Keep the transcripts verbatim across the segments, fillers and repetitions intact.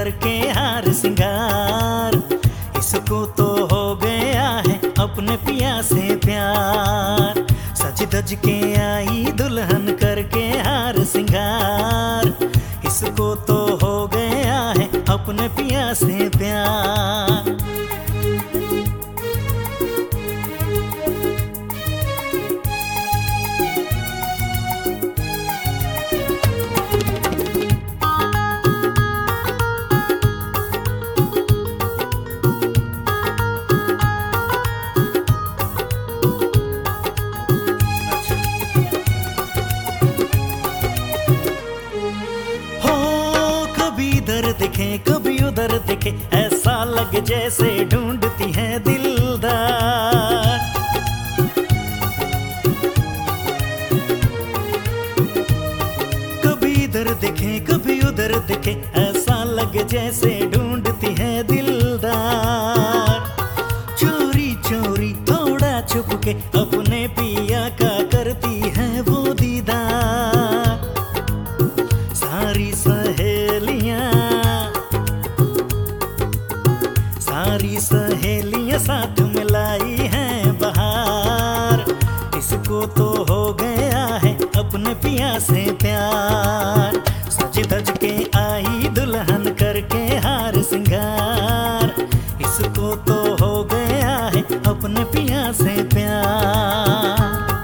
करके हार सिंगार, इसको तो हो गया है अपने पिया से प्यार। सज धज के आई दुल्हन करके हार सिंगार, इसको तो हो गया है अपने पिया से प्यार। इधर दिखे कभी उधर दिखे, ऐसा लगे जैसे ढूंढती है दिलदार। कभी इधर दिखे कभी उधर दिखे, ऐसा लगे जैसे ढूंढती है दिलदार। चोरी चोरी थोड़ा छुप के अपने पिया का करती है वो दीदार। सारी सहेलियां सारी सहेलियां साथ मिलाई हैं बहार, इसको तो हो गया है अपने पिया से प्यार। सज धज के आई दुल्हन करके हार सिंगार, इसको तो हो गया है अपने पिया से प्यार।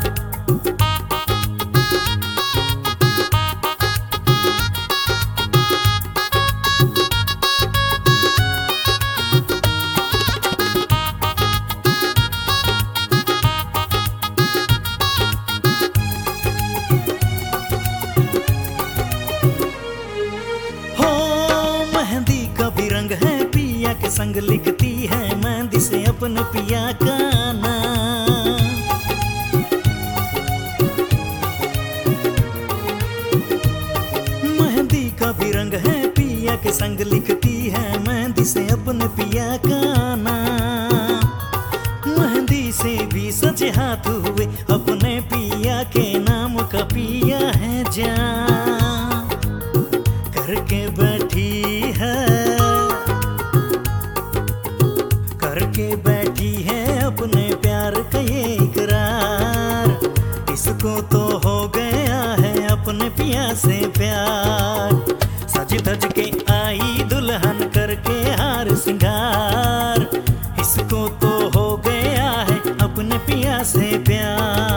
के संग लिखती है मेहंदी से अपने पिया का नाम। मेहंदी का भी रंग है पिया के संग लिखती है मेहंदी से अपने पिया का नाम। मेहंदी से भी सजे हाथ हुए अपने पिया के नाम का पिया है जान। करके बैठी है करके बैठी है अपने प्यार का ये इकरार, इसको तो हो गया है अपने पिया से प्यार। सज धज के आई दुल्हन करके हार सिंगार, इसको तो हो गया है अपने पिया से प्यार।